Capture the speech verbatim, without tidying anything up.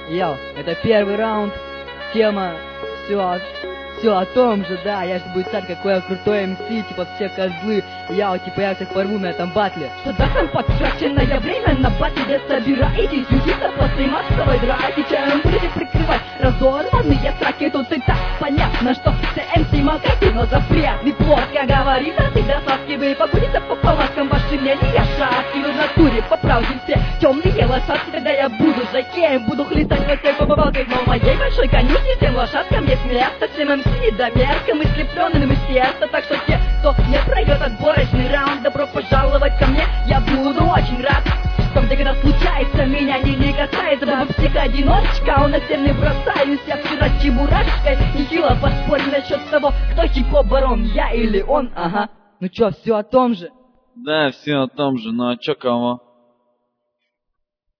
Йоу, это первый раунд. Тема все о, все о том же, да. Я же буду писать, какой я крутой эм си, типа все козлы. Я, типа, я всех порву на этом батле. Что да, там потраченное время на батле собираетесь. Юзиться после массовой драки, чем будете прикрывать разорванные траки. Тут и так понятно, что ты эм си молкаки, но запретный плод, как говорится, ты досаскивай. Погудится по палаткам ваши мнения шатки. В натуре по правде все темные лошадки. Когда я буду жакеем, буду хлестать вас как побывалкой. Но в моей большой конюшне всем лошадкам есть место. Всем эм си недомеркам и слепленным из теста. Так что те, кто не пройдет отборочный раунд, добро пожаловать ко мне, я буду очень рад. Там, где когда случается, меня не, не касается. Баба психоодиночка, он на стены бросаюсь. Я вчера с чебурашкой нехило поспорил насчет того, кто хип-хоп барон, я или он, ага. Ну чё, все о том же? Да, все о том же, ну а чё кого?